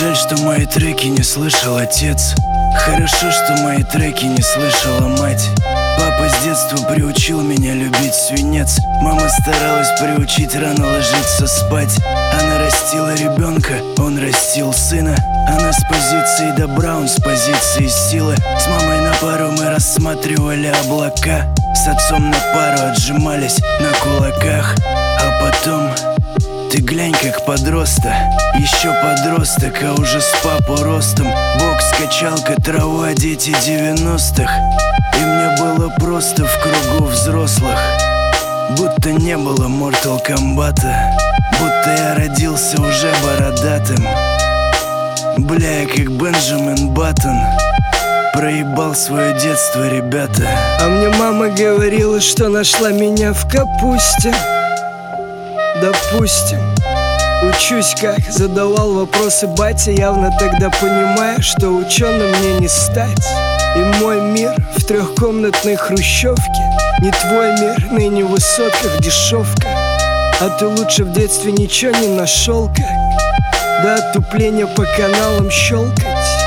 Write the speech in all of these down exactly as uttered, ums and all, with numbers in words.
Жаль, что мои треки не слышал отец. Хорошо, что мои треки не слышала мать. Папа с детства приучил меня любить свинец. Мама старалась приучить рано ложиться спать. Она растила ребенка, он растил сына. Она с позиции добра, он с позиции силы. С мамой на пару мы рассматривали облака. С отцом на пару отжимались на кулаках. А потом... Ты глянь, как подросток, еще подросток, а уже с папу ростом. Бокс, качалка, трава, дети девяностых. И мне было просто в кругу взрослых. Будто не было Mortal Kombat'а, будто я родился уже бородатым. Бля, я как Бенджамин Баттон проебал свое детство, ребята. А мне мама говорила, что нашла меня в капусте. Допустим, учусь как, задавал вопросы батя, явно тогда понимая, что ученым мне не стать. И мой мир в трехкомнатной хрущевке, не твой мир, ныне в высотках дешевка. А ты лучше в детстве ничего не нашел, как до отупления по каналам щелкать.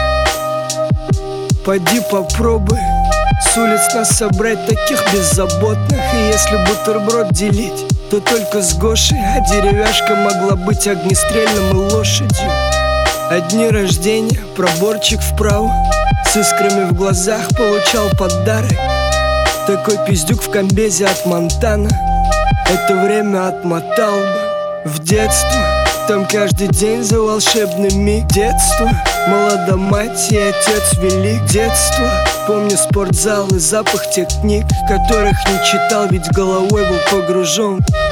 Поди попробуй с улиц нас собрать таких беззаботных. И если бутерброд делить, то только с Гошей. А деревяшка могла быть огнестрельным и лошадью. Одни рождения, проборчик вправо, с искрами в глазах получал подарок. Такой пиздюк в комбезе от Монтана это время отмотал бы в детство. Там каждый день за волшебный миг. Детство, молода мать и отец велик. Детство, помню спортзал и запах тех книг, которых не читал, ведь головой был погружен